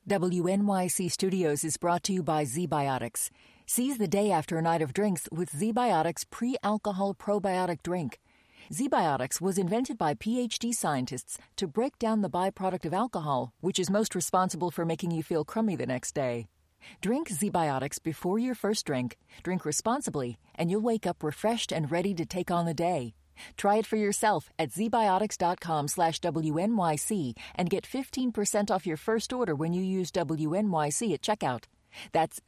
WNYC Studios is brought to you by ZBiotics. Seize the day after a night of drinks with ZBiotics pre-alcohol probiotic drink. ZBiotics was invented by PhD scientists to break down the byproduct of alcohol, which is most responsible for making you feel crummy the next day. Drink ZBiotics before your first drink, drink responsibly, and you'll wake up refreshed and ready to take on the day. Try it for yourself at zbiotics.com/WNYC and get 15% off your first order when you use WNYC at checkout. That's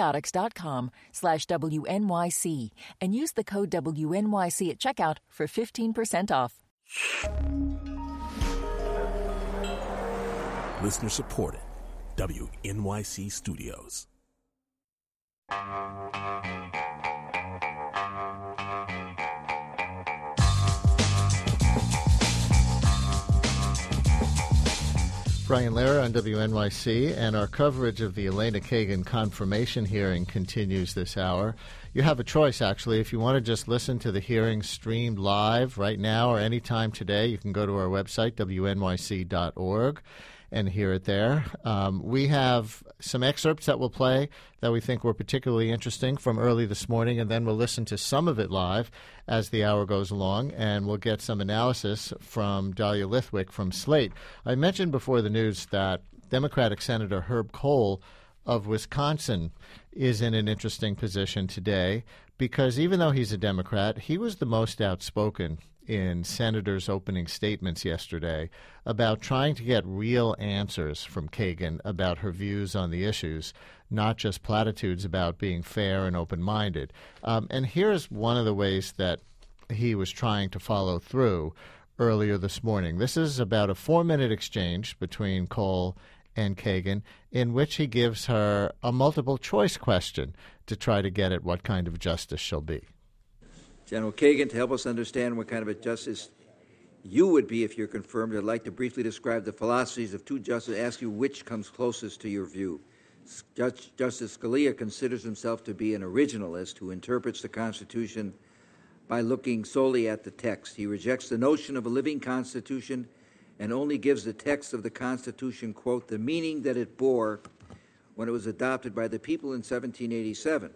zbiotics.com/WNYC and use the code WNYC at checkout for 15% off. Listener supported. WNYC Studios. Brian Lehrer on WNYC, and our coverage of the Elena Kagan confirmation hearing continues this hour. You have a choice, actually. If you want to just listen to the hearing streamed live right now or anytime today, you can go to our website, wnyc.org, and hear it there. We have some excerpts that we'll play that we think were particularly interesting from early this morning, and then we'll listen to some of it live as the hour goes along, and we'll get some analysis from Dahlia Lithwick from Slate. I mentioned before the news that Democratic Senator Herb Kohl of Wisconsin is in an interesting position today because even though he's a Democrat, he was the most outspoken in senators' opening statements yesterday about trying to get real answers from Kagan about her views on the issues, not just platitudes about being fair and open-minded. And here's one of the ways that he was trying to follow through earlier this morning. This is about a 4-minute exchange between Kohl and Kagan in which he gives her a multiple-choice question to try to get at what kind of justice she'll be. General Kagan, to help us understand what kind of a justice you would be if you're confirmed, I'd like to briefly describe the philosophies of two justices, ask you which comes closest to your view. Justice Scalia considers himself to be an originalist who interprets the Constitution by looking solely at the text. He rejects the notion of a living Constitution and only gives the text of the Constitution, quote, the meaning that it bore when it was adopted by the people in 1787.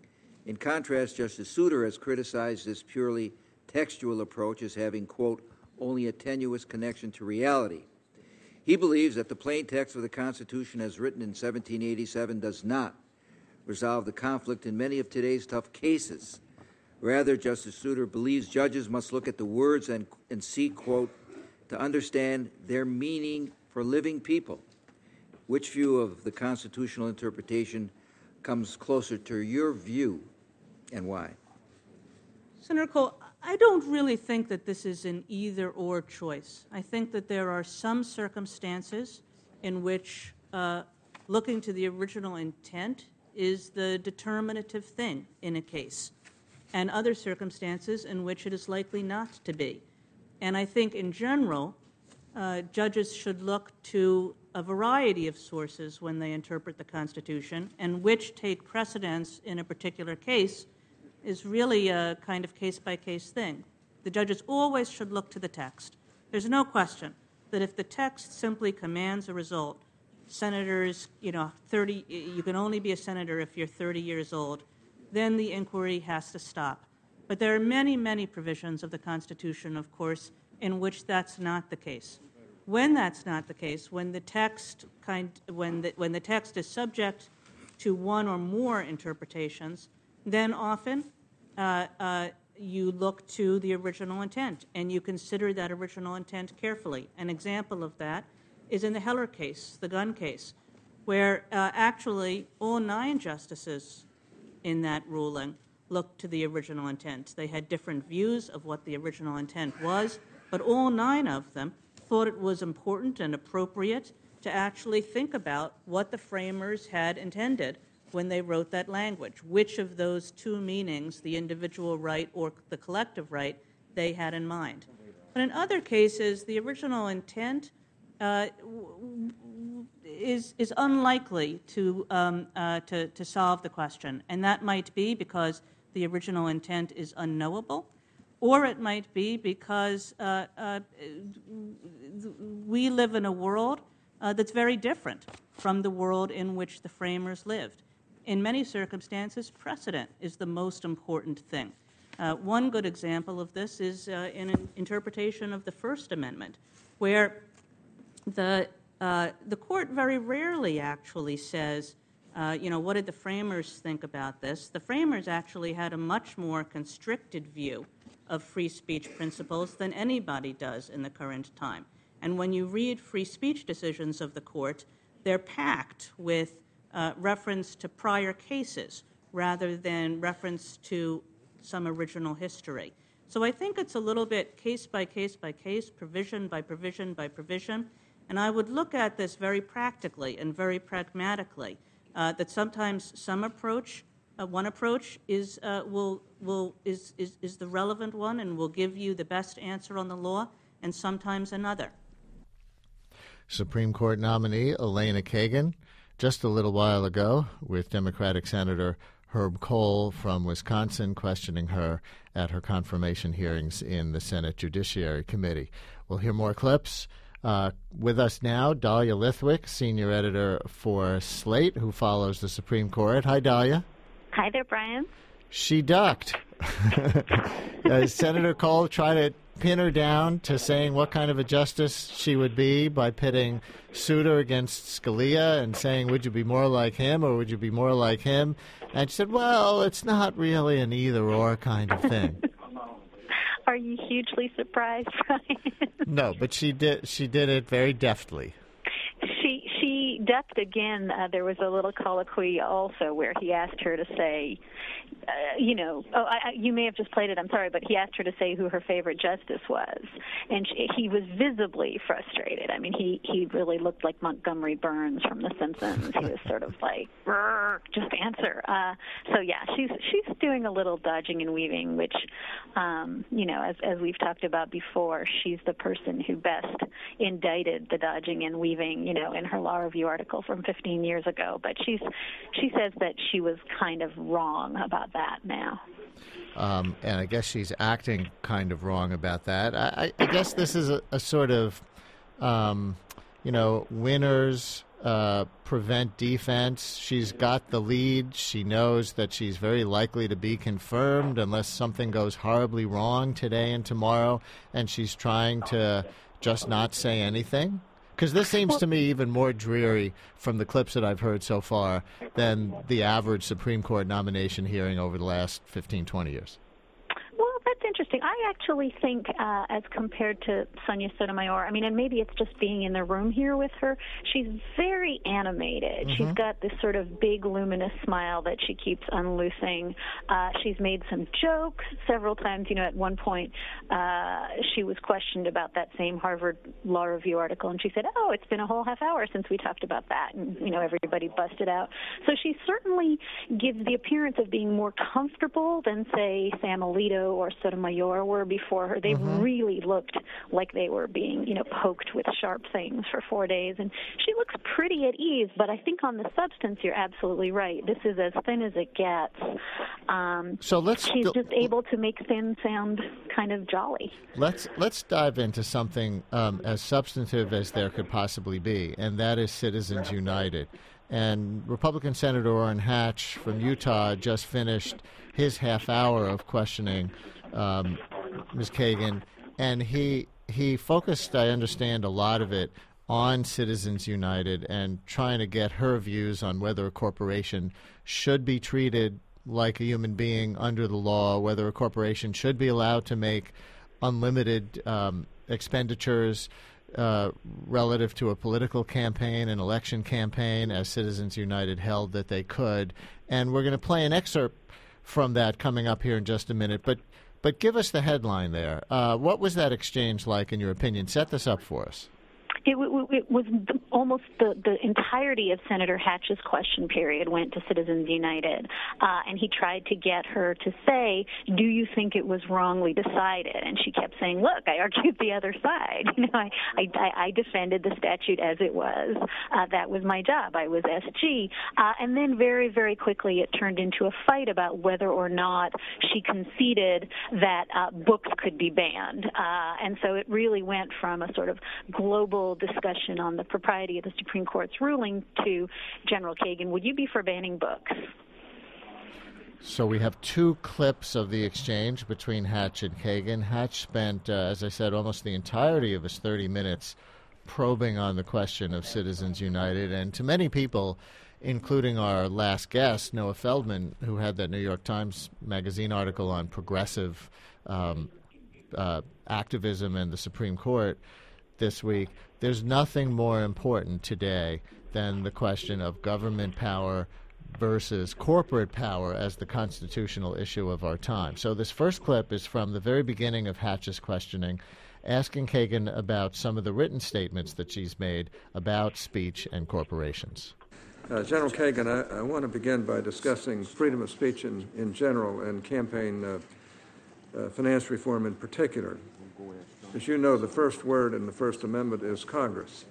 In contrast, Justice Souter has criticized this purely textual approach as having, quote, only a tenuous connection to reality. He believes that the plain text of the Constitution as written in 1787 does not resolve the conflict in many of today's tough cases. Rather, Justice Souter believes judges must look at the words and seek, quote, to understand their meaning for living people. Which view of the constitutional interpretation comes closer to your view, and why? Senator Kohl, I don't really think that this is an either-or choice. I think that there are some circumstances in which looking to the original intent is the determinative thing in a case, and other circumstances in which it is likely not to be. And I think in general, judges should look to a variety of sources when they interpret the Constitution, and which take precedence in a particular case is really a kind of case-by-case thing. The judges always should look to the text. There's no question that if the text simply commands a result, senators, you can only be a senator if you're 30 years old, then the inquiry has to stop. But there are many, many provisions of the Constitution, of course, in which that's not the case. When that's not the case, when the text when the text is subject to one or more interpretations, then often you look to the original intent and you consider that original intent carefully. An example of that is in the Heller case, the gun case, where actually all 9 justices in that ruling looked to the original intent. They had different views of what the original intent was, but all 9 of them thought it was important and appropriate to actually think about what the framers had intended when they wrote that language, which of those 2 meanings, the individual right or the collective right, they had in mind. But in other cases, the original intent is unlikely to solve the question, and that might be because the original intent is unknowable, or it might be because we live in a world that's very different from the world in which the framers lived. In many circumstances, precedent is the most important thing. One good example of this is in an interpretation of the First Amendment, where the court very rarely actually says, what did the framers think about this? The framers actually had a much more constricted view of free speech principles than anybody does in the current time. And when you read free speech decisions of the court, they're packed with reference to prior cases rather than reference to some original history. So I think it's a little bit case by case by case, provision by provision by provision. And I would look at this very practically and very pragmatically. That sometimes one approach is the relevant one and will give you the best answer on the law, and sometimes another. Supreme Court nominee Elena Kagan, just a little while ago, with Democratic Senator Herb Kohl from Wisconsin questioning her at her confirmation hearings in the Senate Judiciary Committee. We'll hear more clips. With us now, Dahlia Lithwick, senior editor for Slate, who follows the Supreme Court. Hi, Dahlia. Hi there, Brian. She ducked. Senator Kohl tried to pin her down to saying what kind of a justice she would be by pitting Souter against Scalia and saying, would you be more like him or would you be more like him? And she said, well, it's not really an either-or kind of thing. Are you hugely surprised, Brian? No, but she did it very deftly. She ducked again. There was a little colloquy also where he asked her to say, you may have just played it, I'm sorry, but he asked her to say who her favorite justice was. And he was visibly frustrated. I mean, he really looked like Montgomery Burns from The Simpsons. He was sort of like, just answer. So, yeah, she's doing a little dodging and weaving, which, as we've talked about before, she's the person who best indicted the dodging and weaving, in her law review article from 15 years ago. But she says that she was kind of wrong about that now. And I guess she's acting kind of wrong about that. I guess this is a sort of, winners prevent defense. She's got the lead. She knows that she's very likely to be confirmed unless something goes horribly wrong today and tomorrow, and she's trying to just not say anything. Because this seems to me even more dreary from the clips that I've heard so far than the average Supreme Court nomination hearing over the last 15, 20 years. Well, that's interesting. I actually think, as compared to Sonia Sotomayor, and maybe it's just being in the room here with her, she's very animated. Mm-hmm. She's got this sort of big, luminous smile that she keeps unloosing. She's made some jokes several times. At one point, she was questioned about that same Harvard Law Review article, and she said, it's been a whole half hour since we talked about that. And, everybody busted out. So she certainly gives the appearance of being more comfortable than, say, Sam Alito or Sotomayor were before her. They really looked like they were being, poked with sharp things for 4 days. And she looks pretty at ease, but I think on the substance, you're absolutely right. This is as thin as it gets. She's just able to make thin sound kind of jolly. Let's dive into something as substantive as there could possibly be, and that is Citizens United. And Republican Senator Orrin Hatch from Utah just finished his half hour of questioning Ms. Kagan, and he focused, I understand, a lot of it on Citizens United and trying to get her views on whether a corporation should be treated like a human being under the law, whether a corporation should be allowed to make unlimited expenditures relative to a political campaign, an election campaign, as Citizens United held that they could. And we're going to play an excerpt from that coming up here in just a minute. But give us the headline there. What was that exchange like, in your opinion? Set this up for us. It was almost the entirety of Senator Hatch's question period went to Citizens United, and he tried to get her to say, do you think it was wrongly decided? And she kept saying, look, I argued the other side. I defended the statute as it was. That was my job. I was SG. And then very, very quickly it turned into a fight about whether or not she conceded that books could be banned. And so it really went from a sort of global little discussion on the propriety of the Supreme Court's ruling to General Kagan, would you be for banning books? So we have two clips of the exchange between Hatch and Kagan. Hatch spent, as I said, almost the entirety of his 30 minutes probing on the question of Citizens United. And to many people, including our last guest, Noah Feldman, who had that New York Times Magazine article on progressive activism and the Supreme Court this week, there's nothing more important today than the question of government power versus corporate power as the constitutional issue of our time. So this first clip is from the very beginning of Hatch's questioning, asking Kagan about some of the written statements that she's made about speech and corporations. General Kagan, I want to begin by discussing freedom of speech in general and campaign finance reform in particular. As you know, the first word in the First Amendment is Congress.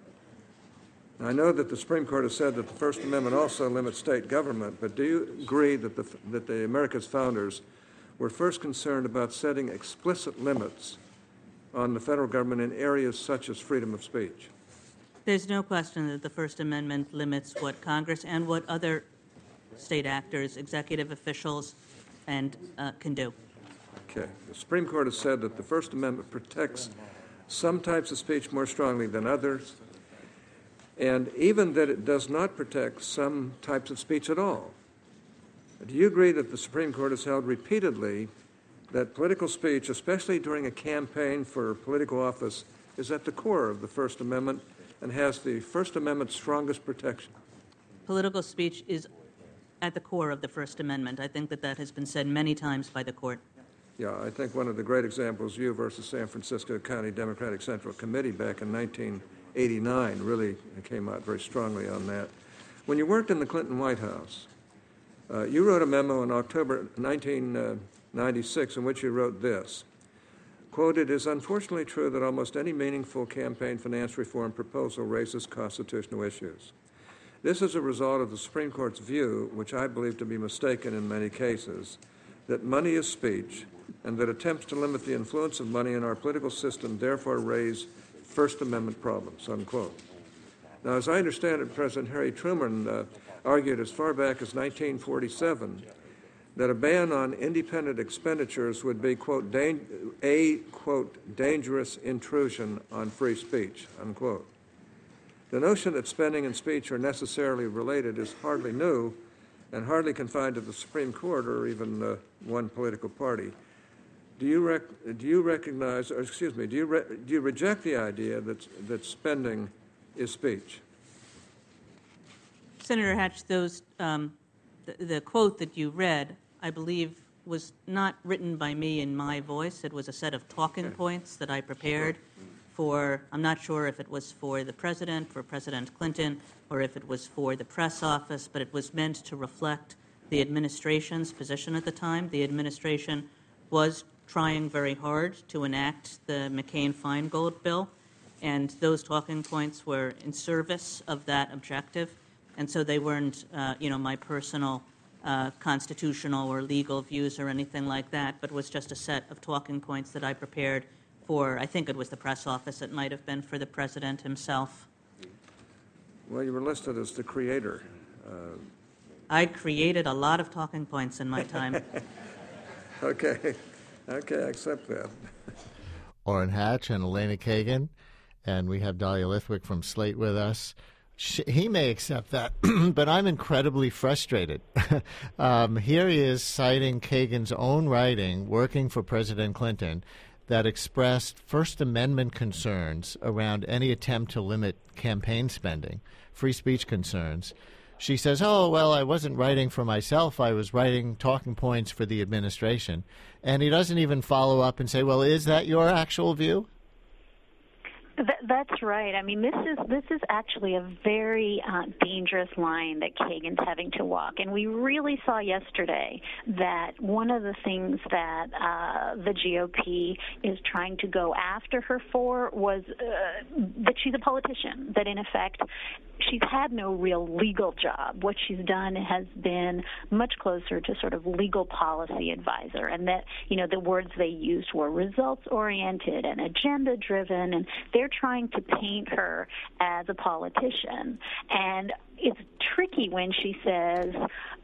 I know that the Supreme Court has said that the First Amendment also limits state government, but do you agree that the America's founders were first concerned about setting explicit limits on the federal government in areas such as freedom of speech? There's no question that the First Amendment limits what Congress and what other state actors, executive officials, and can do. Okay. The Supreme Court has said that the First Amendment protects some types of speech more strongly than others, and even that it does not protect some types of speech at all. Do you agree that the Supreme Court has held repeatedly that political speech, especially during a campaign for political office, is at the core of the First Amendment and has the First Amendment's strongest protection? Political speech is at the core of the First Amendment. I think that has been said many times by the Court. Yeah, I think one of the great examples, you versus San Francisco County Democratic Central Committee back in 1989 really came out very strongly on that. When you worked in the Clinton White House, you wrote a memo in October 1996 in which you wrote this, quote, "It is unfortunately true that almost any meaningful campaign finance reform proposal raises constitutional issues. This is a result of the Supreme Court's view, which I believe to be mistaken in many cases, that money is speech and that attempts to limit the influence of money in our political system therefore raise First Amendment problems," unquote. Now, as I understand it, President Harry Truman argued as far back as 1947 that a ban on independent expenditures would be, quote, quote, dangerous intrusion on free speech, unquote. The notion that spending and speech are necessarily related is hardly new and hardly confined to the Supreme Court or even one political party. Do you recognize, or excuse me, do you reject the idea that spending is speech? Senator Hatch, the quote that you read, I believe, was not written by me in my voice. It was a set of talking points that I prepared for, I'm not sure if it was for the president, for President Clinton, or if it was for the press office, but it was meant to reflect the administration's position at the time. The administration was trying very hard to enact the McCain-Feingold bill, and those talking points were in service of that objective, and so they weren't, my personal constitutional or legal views or anything like that, but was just a set of talking points that I prepared for, I think it was the press office, it might have been for the president himself. Well, you were listed as the creator. I created a lot of talking points in my time. Okay, I accept that. Orrin Hatch and Elena Kagan, and we have Dahlia Lithwick from Slate with us. He may accept that, but I'm incredibly frustrated. Here he is citing Kagan's own writing, working for President Clinton, that expressed First Amendment concerns around any attempt to limit campaign spending, free speech concerns. She says, oh, well, I wasn't writing for myself. I was writing talking points for the administration. And he doesn't even follow up and say, well, is that your actual view? That's right. I mean, this is actually a very dangerous line that Kagan's having to walk. And we really saw yesterday that one of the things that the GOP is trying to go after her for was that she's a politician, that in effect she's had no real legal job. What she's done has been much closer to sort of legal policy advisor, and that, the words they used were results-oriented and agenda-driven, and they're trying to paint her as a politician. And it's tricky when she says,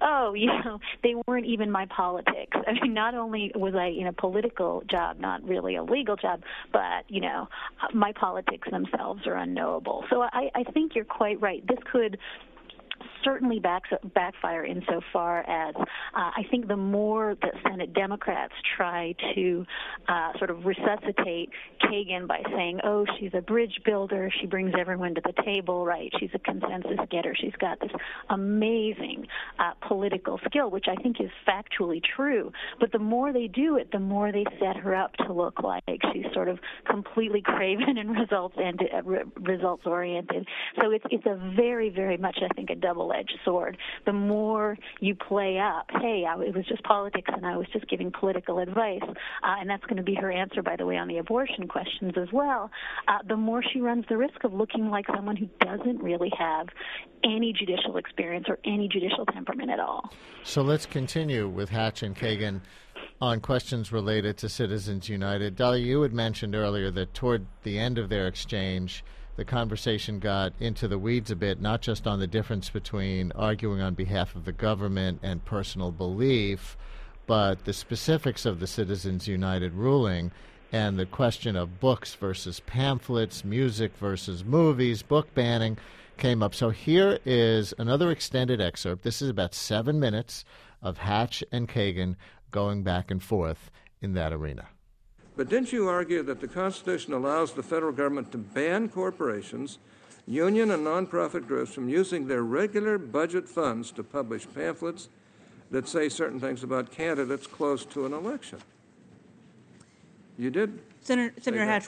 they weren't even my politics. I mean, not only was I in a political job, not really a legal job, but, my politics themselves are unknowable. So I think you're quite right. This could certainly backfire insofar as I think the more that Senate Democrats try to sort of resuscitate Kagan by saying, she's a bridge builder, she brings everyone to the table, right? She's a consensus getter. She's got this amazing political skill, which I think is factually true. But the more they do it, the more they set her up to look like she's sort of completely craven and results-oriented. So it's a very, very much, I think, a double-edged sword. The more you play up, it was just politics and I was just giving political advice, and that's going to be her answer, by the way, on the abortion questions as well, the more she runs the risk of looking like someone who doesn't really have any judicial experience or any judicial temperament at all. So let's continue with Hatch and Kagan on questions related to Citizens United. Dahlia, you had mentioned earlier that toward the end of their exchange, the conversation got into the weeds a bit, not just on the difference between arguing on behalf of the government and personal belief, but the specifics of the Citizens United ruling and the question of books versus pamphlets, music versus movies, book banning came up. So here is another extended excerpt. This is about 7 minutes of Hatch and Kagan going back and forth in that arena. But didn't you argue that the Constitution allows the federal government to ban corporations, union and nonprofit groups from using their regular budget funds to publish pamphlets that say certain things about candidates close to an election? You did. Senator Hatch,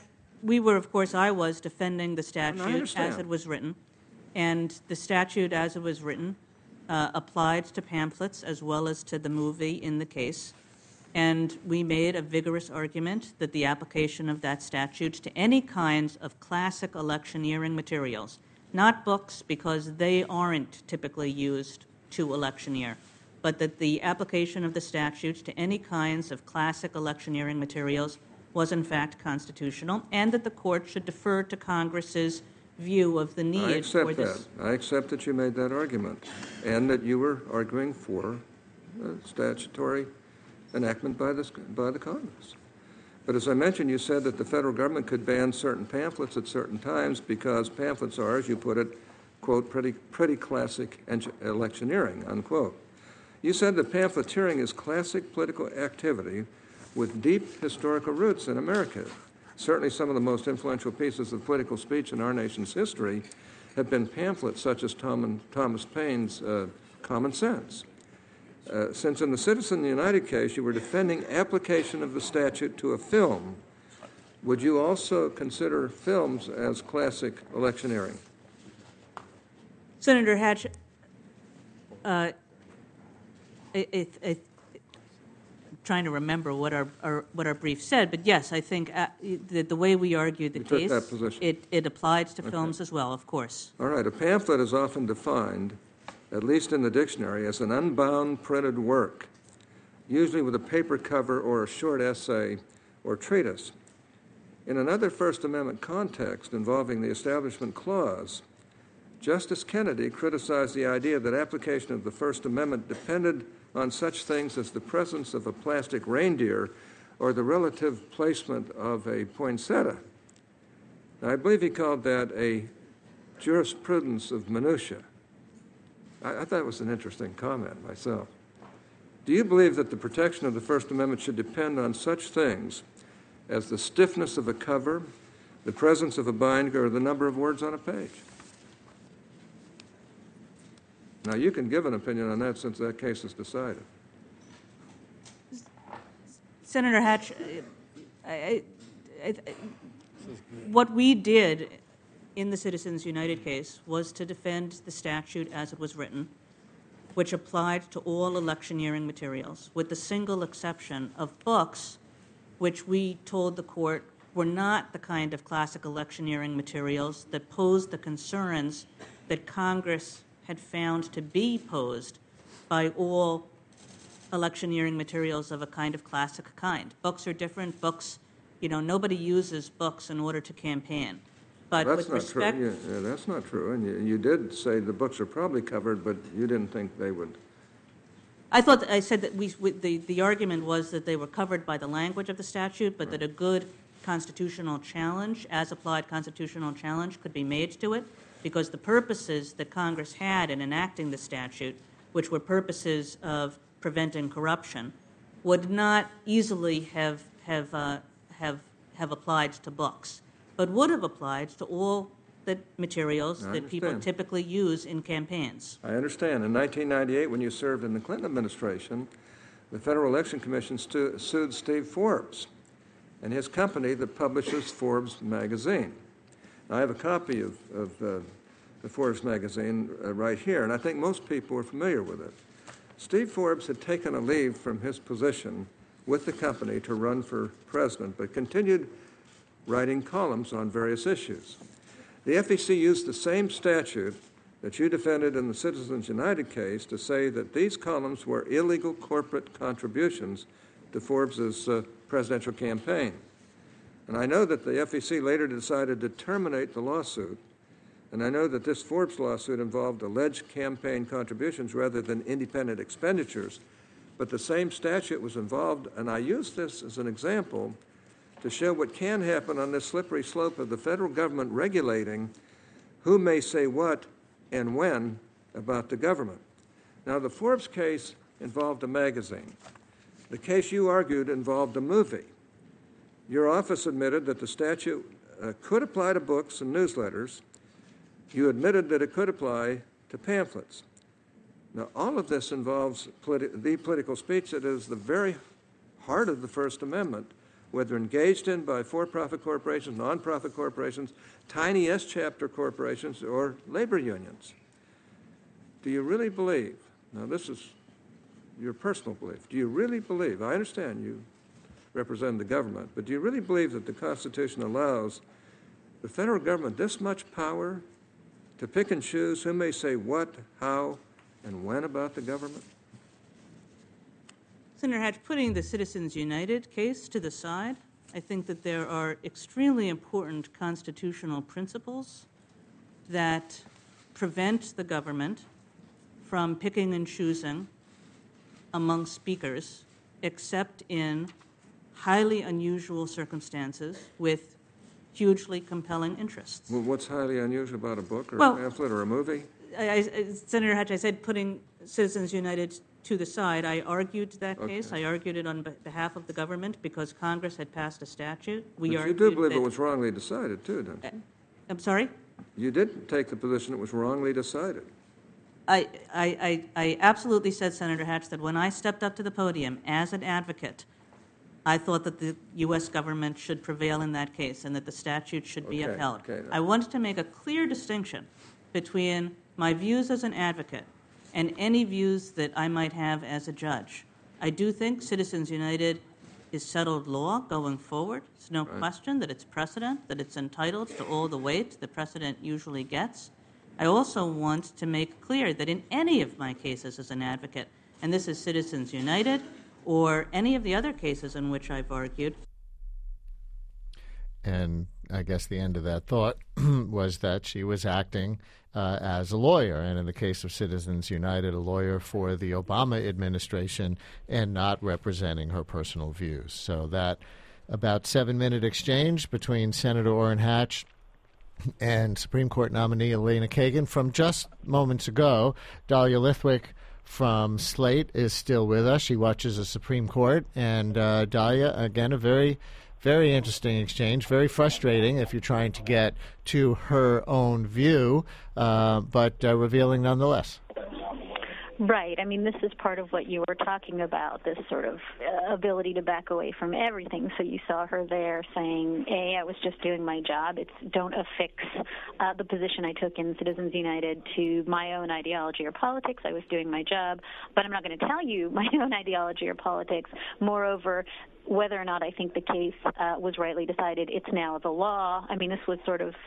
I was defending the statute as it was written, and the statute as it was written applied to pamphlets as well as to the movie in the case. And we made a vigorous argument that the application of that statute to any kinds of classic electioneering materials, not books because they aren't typically used to electioneer, but that the application of the statute to any kinds of classic electioneering materials was in fact constitutional, and that the court should defer to Congress's view of the need for this. I accept that you made that argument, and that you were arguing for statutory enactment by the Congress. But as I mentioned, you said that the federal government could ban certain pamphlets at certain times because pamphlets are, as you put it, quote, pretty classic electioneering, unquote. You said that pamphleteering is classic political activity with deep historical roots in America. Certainly some of the most influential pieces of political speech in our nation's history have been pamphlets such as Thomas Paine's Common Sense. Since in the Citizens United case you were defending application of the statute to a film, would you also consider films as classic electioneering? Senator Hatch, trying to remember what our brief said, but yes, I think that the way we argued the case, it applies to films as well, of course. All right. A pamphlet is often defined, at least in the dictionary, as an unbound printed work, usually with a paper cover or a short essay or treatise. In another First Amendment context involving the Establishment Clause, Justice Kennedy criticized the idea that application of the First Amendment depended on such things as the presence of a plastic reindeer or the relative placement of a poinsettia. Now, I believe he called that a jurisprudence of minutiae. I thought it was an interesting comment myself. Do you believe that the protection of the First Amendment should depend on such things as the stiffness of a cover, the presence of a binder, or the number of words on a page? Now, you can give an opinion on that since that case is decided. Senator Hatch, what we did in the Citizens United case was to defend the statute as it was written, which applied to all electioneering materials, with the single exception of books, which we told the court were not the kind of classic electioneering materials that posed the concerns that Congress had found to be posed by all electioneering materials of a kind of classic kind. Books are different. Books, nobody uses books in order to campaign. But that's with not respect, true. Yeah, that's not true. And you did say the books are probably covered, but you didn't think they would. I said that the argument was that they were covered by the language of the statute, but that a good constitutional challenge, as applied constitutional challenge, could be made to it, because the purposes that Congress had in enacting the statute, which were purposes of preventing corruption, would not easily have applied to books, but would have applied to all the materials that people typically use in campaigns. I understand. In 1998, when you served in the Clinton administration, the Federal Election Commission sued Steve Forbes and his company that publishes Forbes magazine. Now, I have a copy of the Forbes magazine right here, and I think most people are familiar with it. Steve Forbes had taken a leave from his position with the company to run for president, but continued writing columns on various issues. The FEC used the same statute that you defended in the Citizens United case to say that these columns were illegal corporate contributions to Forbes's presidential campaign. And I know that the FEC later decided to terminate the lawsuit, and I know that this Forbes lawsuit involved alleged campaign contributions rather than independent expenditures, but the same statute was involved, and I use this as an example to show what can happen on this slippery slope of the federal government regulating who may say what and when about the government. Now, the Forbes case involved a magazine. The case you argued involved a movie. Your office admitted that the statute could apply to books and newsletters. You admitted that it could apply to pamphlets. Now, all of this involves the political speech that is the very heart of the First Amendment, whether engaged in by for-profit corporations, non-profit corporations, tiny S-chapter corporations, or labor unions. Do you really believe, now this is your personal belief, do you really believe, I understand you represent the government, but do you really believe that the Constitution allows the federal government this much power to pick and choose who may say what, how, and when about the government? Senator Hatch, putting the Citizens United case to the side, I think that there are extremely important constitutional principles that prevent the government from picking and choosing among speakers, except in highly unusual circumstances with hugely compelling interests. Well, what's highly unusual about a book or Well, a pamphlet or a movie? Senator Hatch, I said putting Citizens United to the side. I argued that case. I argued it on behalf of the government because Congress had passed a statute. But you do believe it was wrongly decided, too, don't you? I'm sorry? You did take the position it was wrongly decided. I absolutely said, Senator Hatch, that when I stepped up to the podium as an advocate, I thought that the U.S. government should prevail in that case and that the statute should be upheld. I wanted to make a clear distinction between my views as an advocate and any views that I might have as a judge. I do think Citizens United is settled law going forward. There's no question that it's precedent, that it's entitled to all the weight the precedent usually gets. I also want to make clear that in any of my cases as an advocate, and this is Citizens United or any of the other cases in which I've argued. And I guess the end of that thought was that she was acting as a lawyer, and in the case of Citizens United, a lawyer for the Obama administration and not representing her personal views. So that about 7-minute exchange between Senator Orrin Hatch and Supreme Court nominee Elena Kagan from just moments ago. Dahlia Lithwick from Slate is still with us. She watches the Supreme Court. And Dahlia, again, a very, very interesting exchange, very frustrating if you're trying to get to her own view, but revealing nonetheless. Right. I mean, this is part of what you were talking about, this sort of ability to back away from everything. So you saw her there saying, A, I was just doing my job. Don't affix the position I took in Citizens United to my own ideology or politics. I was doing my job, but I'm not going to tell you my own ideology or politics. Moreover, whether or not I think the case was rightly decided, it's now the law. I mean, this was sort of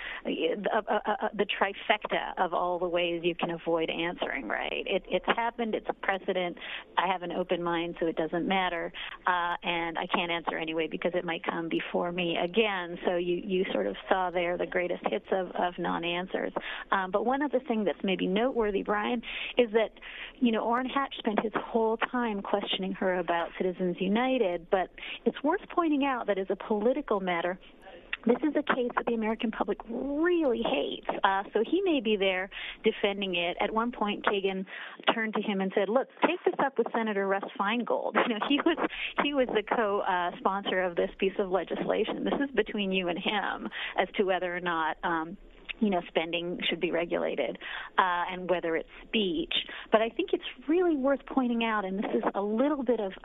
the trifecta of all the ways you can avoid answering, right? It's happened. It's a precedent. I have an open mind, so it doesn't matter. And I can't answer anyway because it might come before me again. So you sort of saw there the greatest hits of non-answers. But one other thing that's maybe noteworthy, Brian, is that, Orrin Hatch spent his whole time questioning her about Citizens United, but it's worth pointing out that as a political matter, this is a case that the American public really hates. So he may be there defending it. At one point, Kagan turned to him and said, "Look, take this up with Senator Russ Feingold." He was the co-sponsor of this piece of legislation. This is between you and him as to whether or not spending should be regulated and whether it's speech. But I think it's really worth pointing out, and this is a little bit of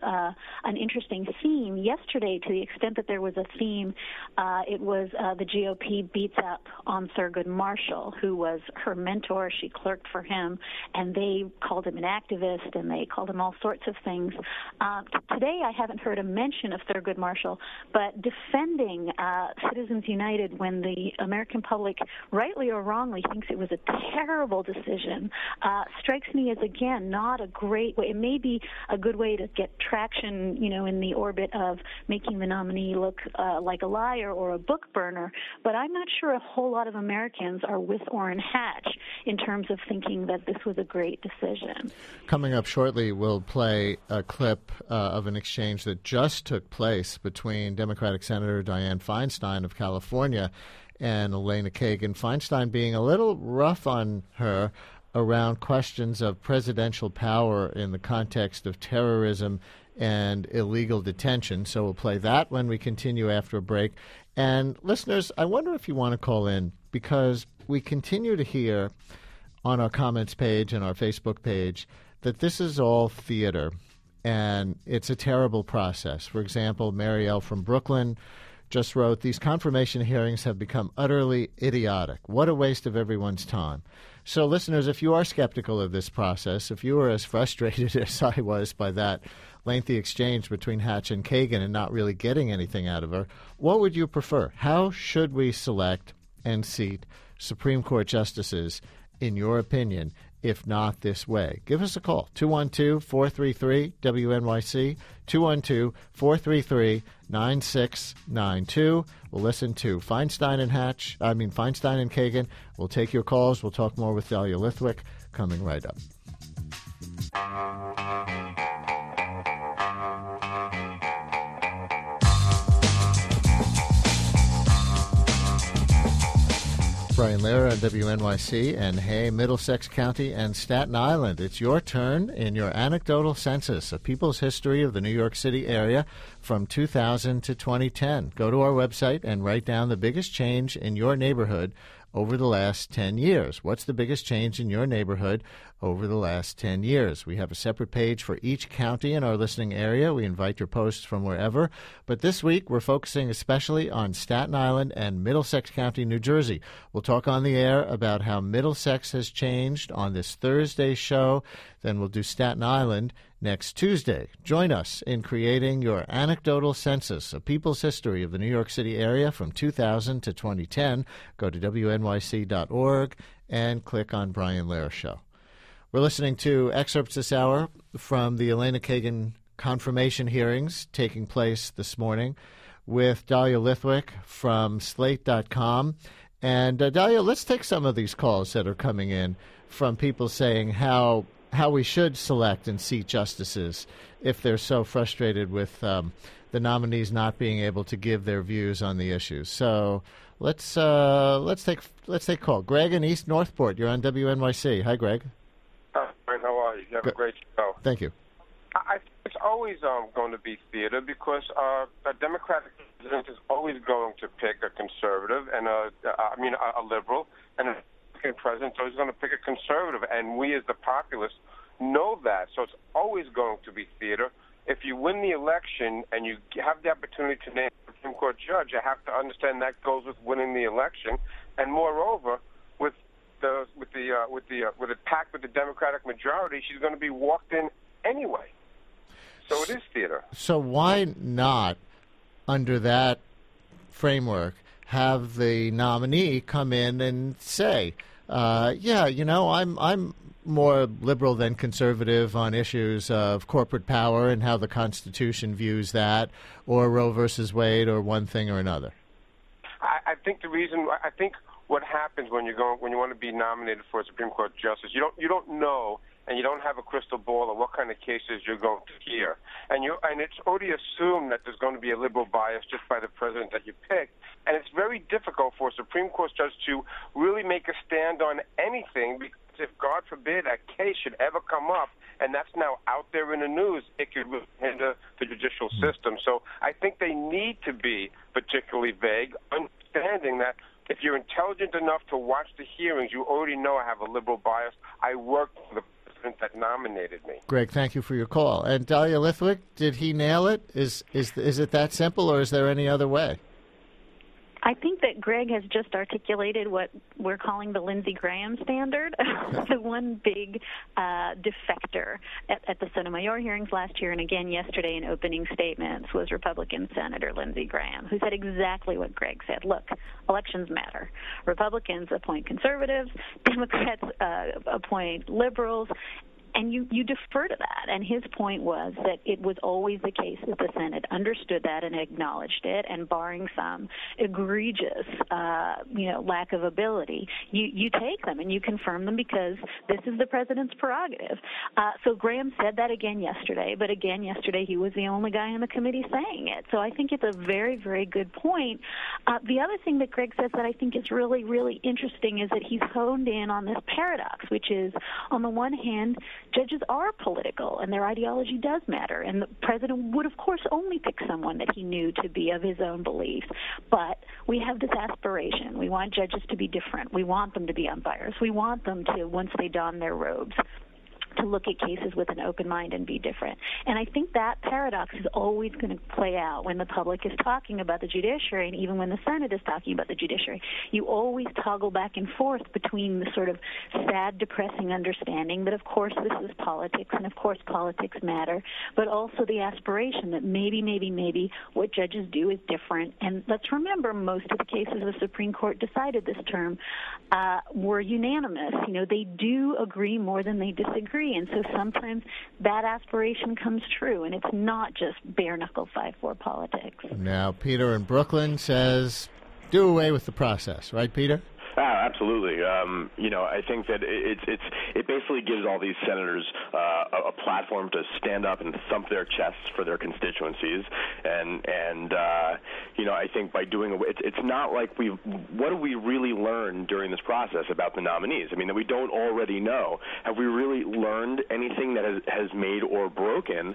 an interesting theme. Yesterday, to the extent that there was a theme, it was the GOP beats up on Thurgood Marshall, who was her mentor. She clerked for him, and they called him an activist, and they called him all sorts of things. Today, I haven't heard a mention of Thurgood Marshall, but defending Citizens United when the American public, rightly or wrongly, thinks it was a terrible decision, strikes me as, again, not a great way. It may be a good way to get traction, in the orbit of making the nominee look like a liar or a book burner, but I'm not sure a whole lot of Americans are with Orrin Hatch in terms of thinking that this was a great decision. Coming up shortly, we'll play a clip of an exchange that just took place between Democratic Senator Dianne Feinstein of California and Elena Kagan. Feinstein being a little rough on her around questions of presidential power in the context of terrorism and illegal detention. So we'll play that when we continue after a break. And listeners, I wonder if you want to call in, because we continue to hear on our comments page and our Facebook page that this is all theater and it's a terrible process. For example, Marielle from Brooklyn just wrote, "These confirmation hearings have become utterly idiotic. What a waste of everyone's time." So, listeners, if you are skeptical of this process, if you were as frustrated as I was by that lengthy exchange between Hatch and Kagan and not really getting anything out of her, what would you prefer? How should we select and seat Supreme Court justices, in your opinion, if not this way? Give us a call, 212-433-WNYC, 212-433-9692. We'll listen to Feinstein and Kagan. We'll take your calls. We'll talk more with Dahlia Lithwick coming right up. Brian Lehrer on WNYC, and hey, Middlesex County and Staten Island. It's your turn in your anecdotal census, a people's history of the New York City area from 2000 to 2010. Go to our website and write down the biggest change in your neighborhood over the last 10 years. What's the biggest change in your neighborhood over the last 10 years? We have a separate page for each county in our listening area. We invite your posts from wherever. But this week, we're focusing especially on Staten Island and Middlesex County, New Jersey. We'll talk on the air about how Middlesex has changed on this Thursday show. Then we'll do Staten Island next Tuesday. Join us in creating your anecdotal census, a people's history of the New York City area from 2000 to 2010. Go to WNYC.org and click on Brian Lehrer Show. We're listening to excerpts this hour from the Elena Kagan confirmation hearings taking place this morning with Dahlia Lithwick from Slate.com. And Dahlia, let's take some of these calls that are coming in from people saying how we should select and seat justices if they're so frustrated with the nominees not being able to give their views on the issues. So let's take call. Greg in East Northport, you're on WNYC. Hi, Greg. Hi, how are you? You have a great show. Thank you. I think it's always going to be theater because a Democratic president is always going to pick a conservative and a liberal, and a president is always going to pick a conservative, and we as the populace know that. So it's always going to be theater. If you win the election and you have the opportunity to name a Supreme Court judge, you have to understand that goes with winning the election, and moreover, with it packed with the Democratic majority, she's going to be walked in anyway. So it is theater. So why not, under that framework, have the nominee come in and say, I'm more liberal than conservative on issues of corporate power and how the Constitution views that, or Roe versus Wade, or one thing or another? I think what happens when you want to be nominated for a Supreme Court justice, you don't know, and you don't have a crystal ball of what kind of cases you're going to hear, and it's already assumed that there's going to be a liberal bias just by the president that you pick, and it's very difficult for a Supreme Court judge to really make a stand on anything, because if, God forbid, a case should ever come up, and that's now out there in the news, it could really hinder the judicial system. So I think they need to be particularly vague, understanding that if you're intelligent enough to watch the hearings, you already know I have a liberal bias. I worked for the president that nominated me. Greg, thank you for your call. And Dahlia Lithwick, did he nail it? Is it that simple, or is there any other way? I think that Greg has just articulated what we're calling the Lindsey Graham standard. The one big defector at the Sotomayor hearings last year and again yesterday in opening statements was Republican Senator Lindsey Graham, who said exactly what Greg said. Look, elections matter. Republicans appoint conservatives, Democrats appoint liberals, and you defer to that. And his point was that it was always the case that the Senate understood that and acknowledged it, and barring some egregious, lack of ability, you take them and you confirm them because this is the president's prerogative. So Graham said that again yesterday, but again yesterday he was the only guy on the committee saying it. So I think it's a very, very good point. The other thing that Greg says that I think is really, really interesting is that he's honed in on this paradox, which is, on the one hand, judges are political, and their ideology does matter. And the president would, of course, only pick someone that he knew to be of his own beliefs. But we have this aspiration. We want judges to be different. We want them to be unbiased. We want them to, once they don their robes, to look at cases with an open mind and be different. And I think that paradox is always going to play out when the public is talking about the judiciary, and even when the Senate is talking about the judiciary. You always toggle back and forth between the sort of sad, depressing understanding that, of course, this is politics, and, of course, politics matter, but also the aspiration that maybe what judges do is different. And let's remember, most of the cases the Supreme Court decided this term were unanimous. They do agree more than they disagree. And so sometimes that aspiration comes true, and it's not just bare-knuckle 5-4 politics. Now, Peter in Brooklyn says, do away with the process. Right, Peter? Absolutely. I think that it basically gives all these senators a platform to stand up and thump their chests for their constituencies, and I think by doing it's not like what do we really learn during this process about the nominees? I mean, that we don't already know. Have we really learned anything that has made or broken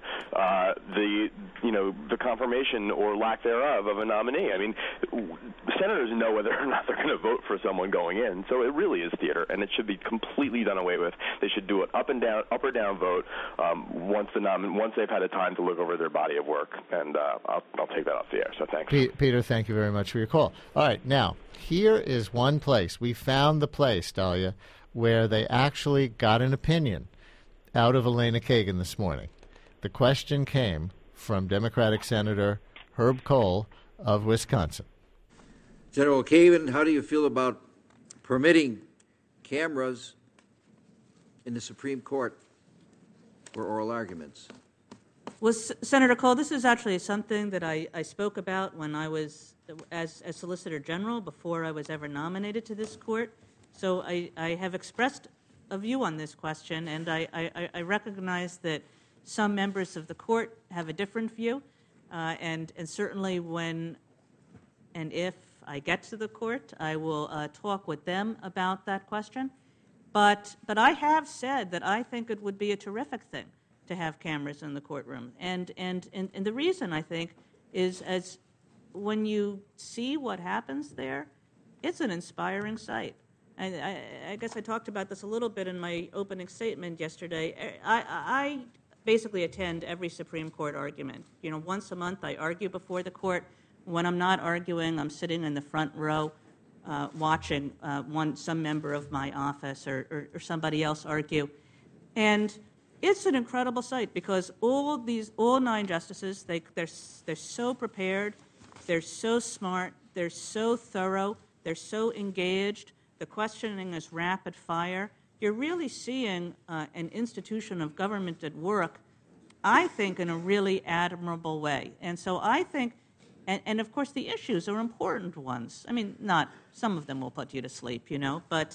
the confirmation or lack thereof of a nominee? I mean, the senators know whether or not they're going to vote for someone going in, so it really is theater, and it should be completely done away with. They should do it up or down vote once they've had a time to look over their body of work, and I'll take that off the air. So thanks, Peter. Thank you very much for your call. All right, now here is one place we found the place, Dahlia, where they actually got an opinion out of Elena Kagan this morning. The question came from Democratic Senator Herb Kohl of Wisconsin. General Kagan, how do you feel about permitting cameras in the Supreme Court for oral arguments? Well, Senator Kohl, this is actually something that I spoke about when I was as Solicitor General before I was ever nominated to this court. So I have expressed a view on this question, and I recognize that some members of the court have a different view, and certainly when and if I get to the court, I will talk with them about that question. But I have said that I think it would be a terrific thing to have cameras in the courtroom. And the reason, I think, is as when you see what happens there, it's an inspiring sight. I guess I talked about this a little bit in my opening statement yesterday. I basically attend every Supreme Court argument. Once a month I argue before the court. When I'm not arguing, I'm sitting in the front row watching some member of my office or somebody else argue. And it's an incredible sight because all 9 justices, they're so prepared, they're so smart, they're so thorough, they're so engaged. The questioning is rapid fire. You're really seeing an institution of government at work, I think, in a really admirable way. And so I think, and of course the issues are important ones. I mean, not some of them will put you to sleep, but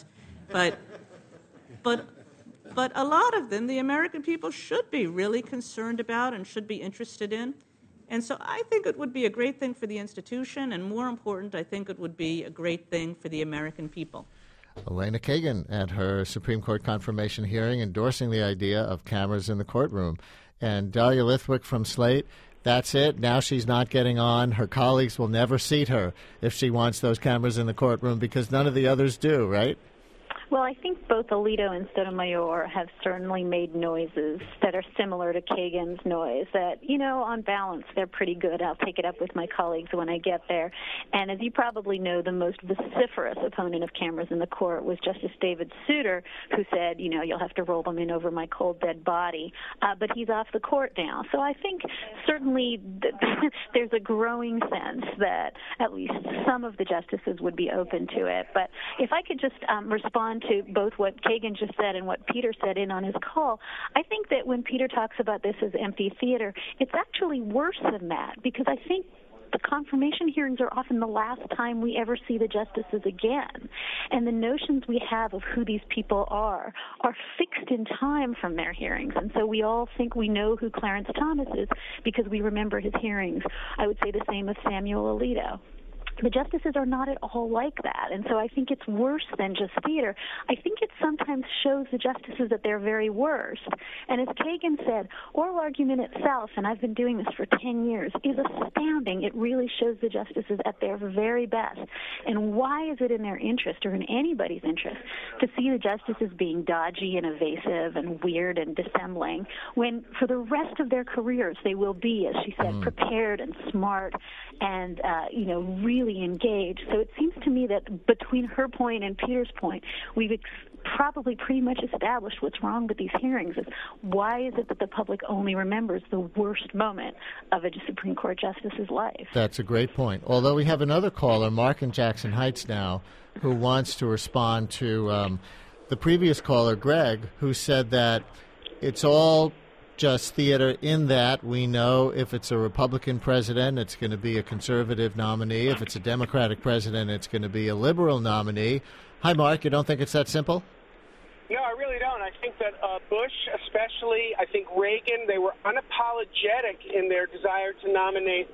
a lot of them the American people should be really concerned about and should be interested in. And so I think it would be a great thing for the institution, and more important, I think it would be a great thing for the American people. Elena Kagan at her Supreme Court confirmation hearing endorsing the idea of cameras in the courtroom. And Dahlia Lithwick from Slate, that's it. Now she's not getting on. Her colleagues will never seat her if she wants those cameras in the courtroom because none of the others do, right? Well, I think both Alito and Sotomayor have certainly made noises that are similar to Kagan's noise that, on balance, they're pretty good. I'll take it up with my colleagues when I get there. And as you probably know, the most vociferous opponent of cameras in the court was Justice David Souter, who said, you'll have to roll them in over my cold, dead body. But he's off the court now. So I think certainly there's a growing sense that at least some of the justices would be open to it. But if I could just respond to both what Kagan just said and what Peter said in on his call, I think that when Peter talks about this as empty theater, it's actually worse than that, because I think the confirmation hearings are often the last time we ever see the justices again. And the notions we have of who these people are fixed in time from their hearings. And so we all think we know who Clarence Thomas is because we remember his hearings. I would say the same of Samuel Alito. The justices are not at all like that, and so I think it's worse than just theater. I think it sometimes shows the justices at their very worst. And as Kagan said, oral argument itself, and I've been doing this for 10 years, is astounding. It really shows the justices at their very best. And why is it in their interest, or in anybody's interest, to see the justices being dodgy and evasive and weird and dissembling, when for the rest of their careers they will be, as she said, prepared and smart and, really engaged. So it seems to me that between her point and Peter's point, we've probably pretty much established what's wrong with these hearings. Is why is it that the public only remembers the worst moment of a Supreme Court justice's life? That's a great point. Although we have another caller, Mark in Jackson Heights now, who wants to respond to the previous caller, Greg, who said that it's all just theater in that we know if it's a Republican president, it's going to be a conservative nominee. If it's a Democratic president, it's going to be a liberal nominee. Hi, Mark. You don't think it's that simple? No, I really don't. I think that Bush, especially, I think Reagan, they were unapologetic in their desire to nominate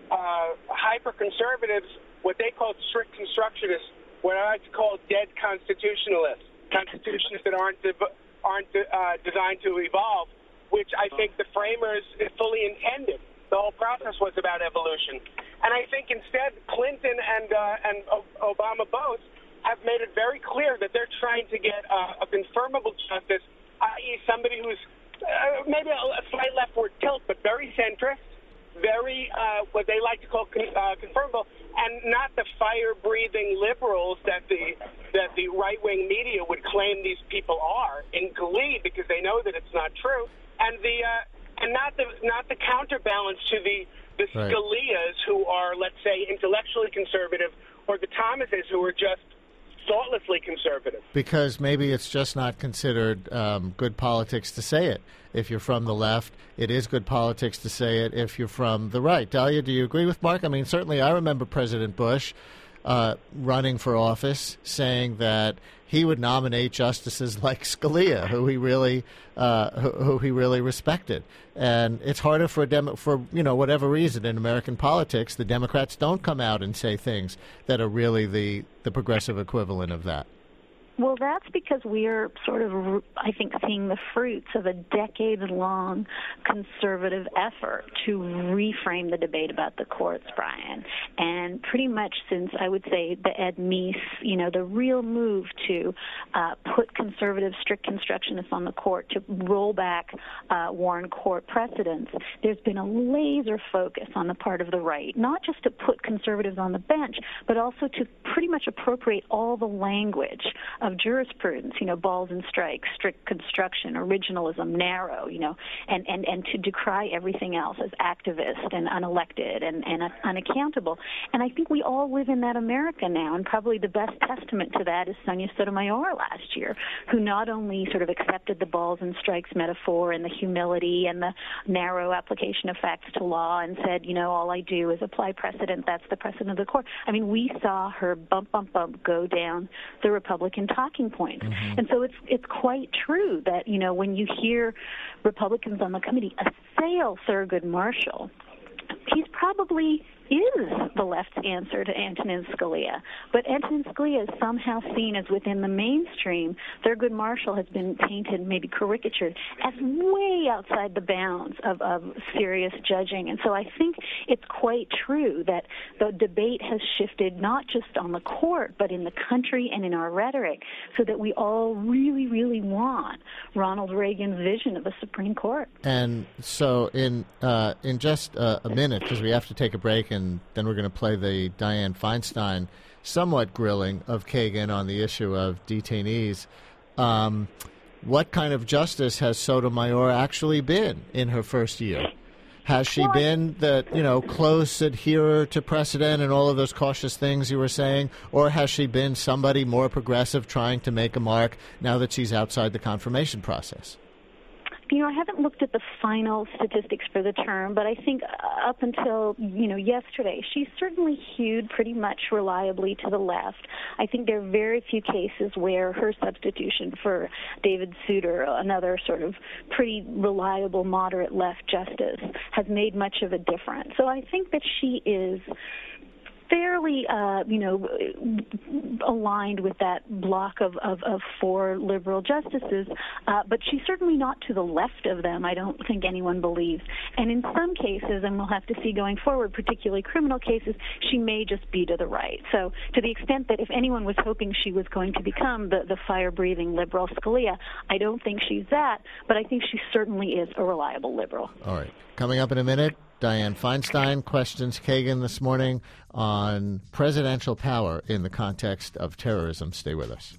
hyper-conservatives, what they called strict constructionists, what I like to call dead constitutionalists, constitutions that aren't designed to evolve, which I think the framers fully intended. The whole process was about evolution. And I think instead Clinton and Obama both have made it very clear that they're trying to get a confirmable justice, i.e. somebody who's maybe a slight leftward tilt, but very centrist, very what they like to call confirmable, and not the fire-breathing liberals that the right-wing media would claim these people are in glee because they know that it's not true. And not the counterbalance to the right. Scalias who are, let's say, intellectually conservative, or the Thomases who are just thoughtlessly conservative. Because maybe it's just not considered good politics to say it. If you're from the left, it is good politics to say it if you're from the right. Dahlia, do you agree with Mark? I mean, certainly I remember President Bush running for office saying that he would nominate justices like Scalia, who he really respected. And it's harder for whatever reason in American politics, the Democrats don't come out and say things that are really the progressive equivalent of that. Well, that's because we're sort of, I think, seeing the fruits of a decade-long conservative effort to reframe the debate about the courts, Brian. And pretty much since, I would say, the Ed Meese, the real move to put conservative strict constructionists on the court, to roll back Warren Court precedents, there's been a laser focus on the part of the right, not just to put conservatives on the bench, but also to pretty much appropriate all the language of jurisprudence, balls and strikes, strict construction, originalism, narrow, and to decry everything else as activist and unelected and unaccountable. And I think we all live in that America now, and probably the best testament to that is Sonia Sotomayor last year, who not only sort of accepted the balls and strikes metaphor and the humility and the narrow application of facts to law and said, all I do is apply precedent, that's the precedent of the court. I mean, we saw her bump go down the Republican talking points. Mm-hmm. And so it's quite true that, when you hear Republicans on the committee assail Thurgood Marshall, he's probably is the left's answer to Antonin Scalia. But Antonin Scalia is somehow seen as within the mainstream. Thurgood Marshall has been painted, maybe caricatured, as way outside the bounds of serious judging. And so I think it's quite true that the debate has shifted not just on the court, but in the country and in our rhetoric, so that we all really, really want Ronald Reagan's vision of a Supreme Court. And so in just a minute, because we have to take a break, and then we're going to play the Dianne Feinstein somewhat grilling of Kagan on the issue of detainees. What kind of justice has Sotomayor actually been in her first year? Has she been the, close adherer to precedent and all of those cautious things you were saying? Or has she been somebody more progressive trying to make a mark now that she's outside the confirmation process? I haven't looked at the final statistics for the term, but I think up until, yesterday, she's certainly hewed pretty much reliably to the left. I think there are very few cases where her substitution for David Souter, another sort of pretty reliable moderate left justice, has made much of a difference. So I think that she is fairly, aligned with that block of four liberal justices, but she's certainly not to the left of them, I don't think anyone believes. And in some cases, and we'll have to see going forward, particularly criminal cases, she may just be to the right. So to the extent that if anyone was hoping she was going to become the fire-breathing liberal Scalia, I don't think she's that, but I think she certainly is a reliable liberal. All right. Coming up in a minute, Dianne Feinstein questions Kagan this morning on presidential power in the context of terrorism. Stay with us.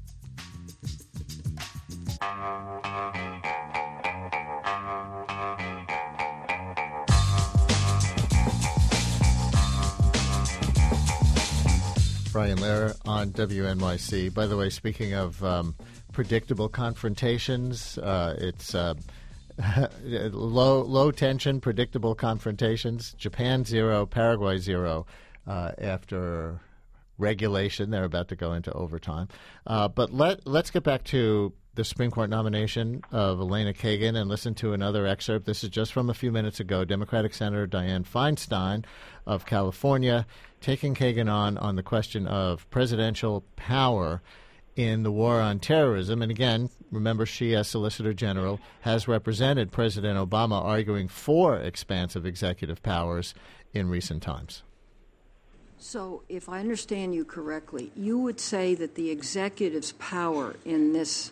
Brian Lehrer on WNYC. By the way, speaking of predictable confrontations, it's low tension, predictable confrontations. Japan 0, Paraguay 0 after regulation. They're about to go into overtime. But let's get back to the Supreme Court nomination of Elena Kagan and listen to another excerpt. This is just from a few minutes ago. Democratic Senator Dianne Feinstein of California taking Kagan on the question of presidential power in the war on terrorism. And again, remember, she, as Solicitor General, has represented President Obama arguing for expansive executive powers in recent times. So if I understand you correctly, you would say that the executive's power in this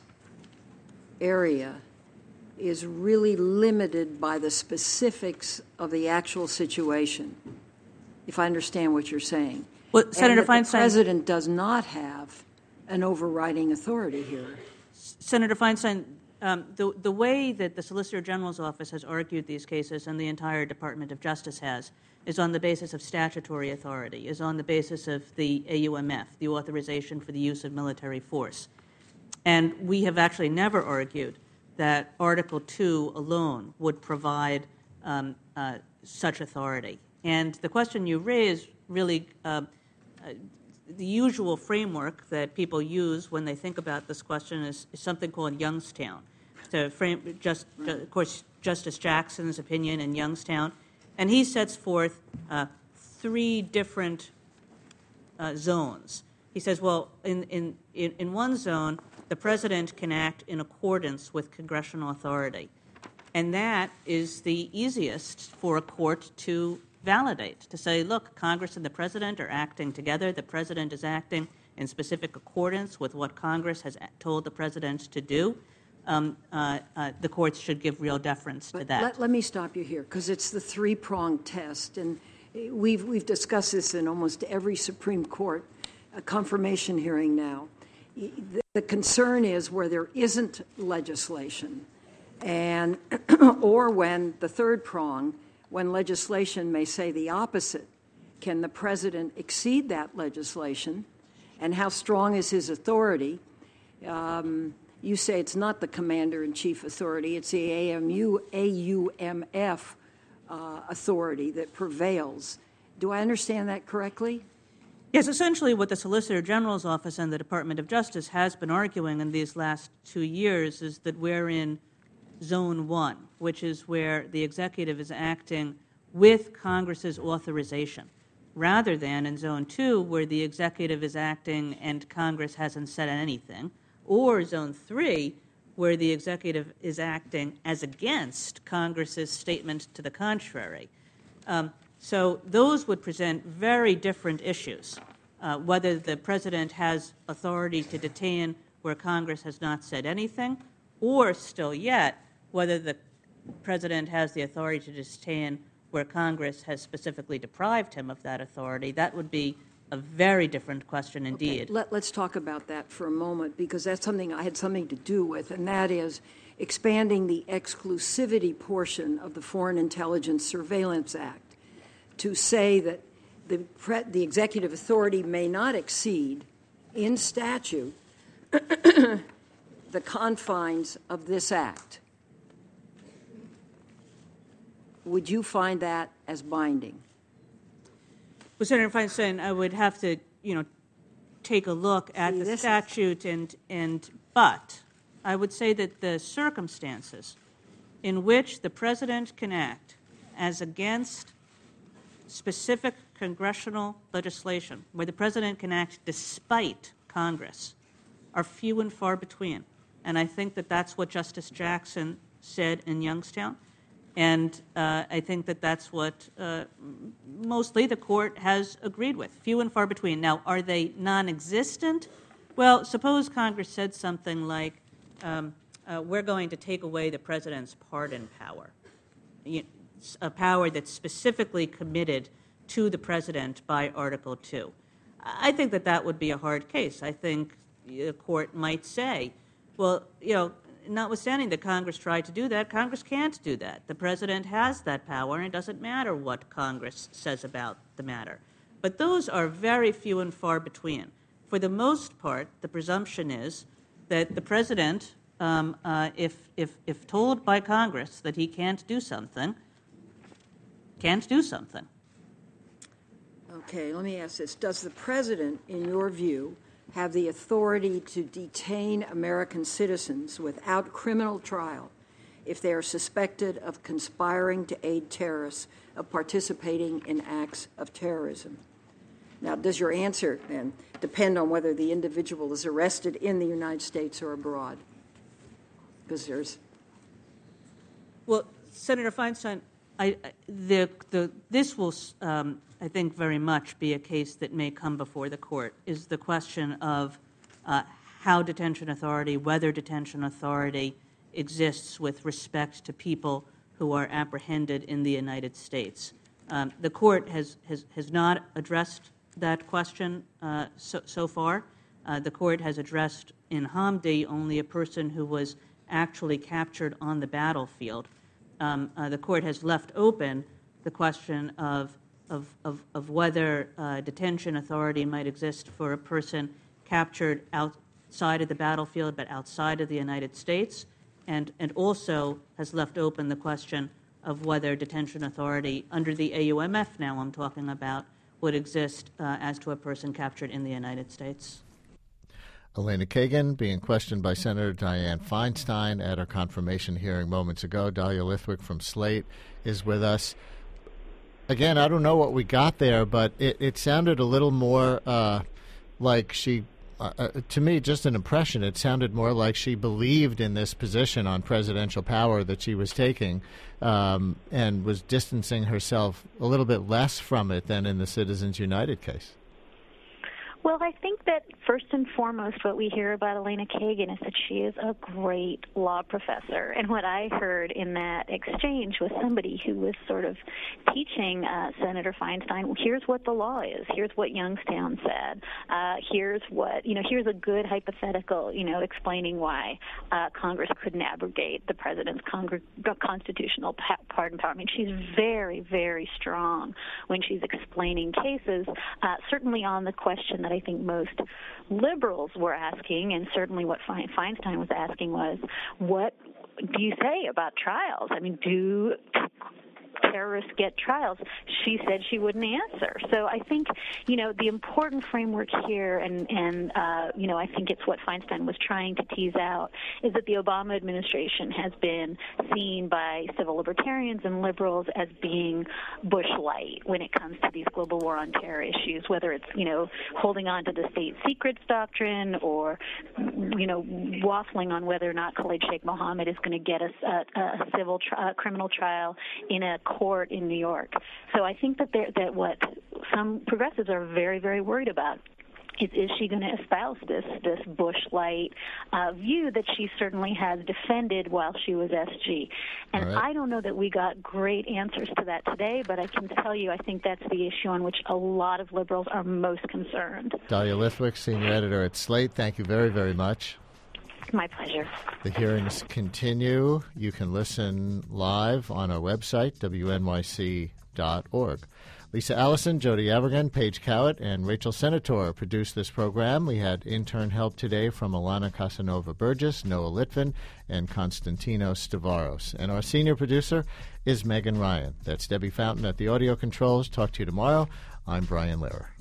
area is really limited by the specifics of the actual situation, if I understand what you're saying. Well, Senator Feinstein, the president does not have an overriding authority here. Senator Feinstein, the way that the Solicitor General's office has argued these cases and the entire Department of Justice has is on the basis of statutory authority, is on the basis of the AUMF, the authorization for the use of military force. And we have actually never argued that Article 2 alone would provide such authority. And the question you raise really the usual framework that people use when they think about this question is something called Youngstown. To frame, of course, Justice Jackson's opinion in Youngstown, and he sets forth 3 different zones. He says, well, in one zone, the president can act in accordance with congressional authority, and that is the easiest for a court to validate, to say, look, Congress and the president are acting together. The president is acting in specific accordance with what Congress has told the president to do. The courts should give real deference to that. Let me stop you here, because it's the 3-pronged test, and we've discussed this in almost every Supreme Court confirmation hearing now. the concern is where there isn't legislation, and or when the third prong, when legislation may say the opposite. Can the president exceed that legislation, and how strong is his authority? You say it's not the commander-in-chief authority, it's the AUMF authority that prevails. Do I understand that correctly? Yes, essentially what the Solicitor General's Office and the Department of Justice has been arguing in these last 2 years is that we're in Zone 1, which is where the executive is acting with Congress's authorization, rather than in Zone 2, where the executive is acting and Congress hasn't said anything, or Zone 3, where the executive is acting as against Congress's statement to the contrary. So those would present very different issues, whether the president has authority to detain where Congress has not said anything, or still yet, whether the president has the authority to detain where Congress has specifically deprived him of that authority. That would be a very different question indeed. Okay, let's talk about that for a moment, because that's something I had something to do with, and that is expanding the exclusivity portion of the Foreign Intelligence Surveillance Act to say that the executive authority may not exceed in statute the confines of this act. Would you find that as binding? Well, Senator Feinstein, I would have to, take a look at the statute, but I would say that the circumstances in which the president can act as against specific congressional legislation, where the president can act despite Congress, are few and far between. And I think that that's what Justice Jackson said in Youngstown. And I think that that's what mostly the court has agreed with, few and far between. Now, are they non-existent? Well, suppose Congress said something like, we're going to take away the president's pardon power, a power that's specifically committed to the president by Article 2. I think that that would be a hard case. I think the court might say, well, notwithstanding that Congress tried to do that, Congress can't do that. The president has that power, and it doesn't matter what Congress says about the matter. But those are very few and far between. For the most part, the presumption is that the president, if told by Congress that he can't do something, can't do something. Okay, let me ask this. Does the president, in your view, have the authority to detain American citizens without criminal trial if they are suspected of conspiring to aid terrorists, of participating in acts of terrorism? Now, does your answer then depend on whether the individual is arrested in the United States or abroad? Because there's... Well, Senator Feinstein, this will, I think, very much be a case that may come before the court, is the question of how detention authority, whether detention authority exists with respect to people who are apprehended in the United States. The court has not addressed that question so far. The court has addressed in Hamdi only a person who was actually captured on the battlefield. The court has left open the question of whether detention authority might exist for a person captured outside of the battlefield but outside of the United States, and also has left open the question of whether detention authority under the AUMF, now I'm talking about, would exist as to a person captured in the United States. Elena Kagan being questioned by Senator Dianne Feinstein at our confirmation hearing moments ago. Dahlia Lithwick from Slate is with us. Again, I don't know what we got there, but it sounded a little more like she, to me, just an impression, it sounded more like she believed in this position on presidential power that she was taking and was distancing herself a little bit less from it than in the Citizens United case. Well, I think that first and foremost what we hear about Elena Kagan is that she is a great law professor. And what I heard in that exchange was somebody who was sort of teaching Senator Feinstein, here's what the law is, here's what Youngstown said, here's a good hypothetical, explaining why Congress couldn't abrogate the president's constitutional pardon power. I mean, she's very, very strong when she's explaining cases, certainly on the question that I think most liberals were asking, and certainly what Feinstein was asking was, what do you say about trials? I mean, do terrorists get trials? She said she wouldn't answer. So I think, the important framework here, and I think it's what Feinstein was trying to tease out, is that the Obama administration has been seen by civil libertarians and liberals as being Bush light when it comes to these global war on terror issues, whether it's, holding on to the state secrets doctrine or, waffling on whether or not Khalid Sheikh Mohammed is going to get a civil criminal trial in a court in New York. So I think that what some progressives are very, very worried about is she going to espouse this Bush-light view that she certainly has defended while she was SG. And I don't know that we got great answers to that today, but I can tell you I think that's the issue on which a lot of liberals are most concerned. Dahlia Lithwick, senior editor at Slate, thank you very, very much. My pleasure. The hearings continue. You can listen live on our website, wnyc.org. Lisa Allison, Jody Avirgan, Paige Cowett, and Rachel Senator produced this program. We had intern help today from Alana Casanova-Burgess, Noah Litvin, and Constantino Stavaros. And our senior producer is Megan Ryan. That's Debbie Fountain at the audio controls. Talk to you tomorrow. I'm Brian Lehrer.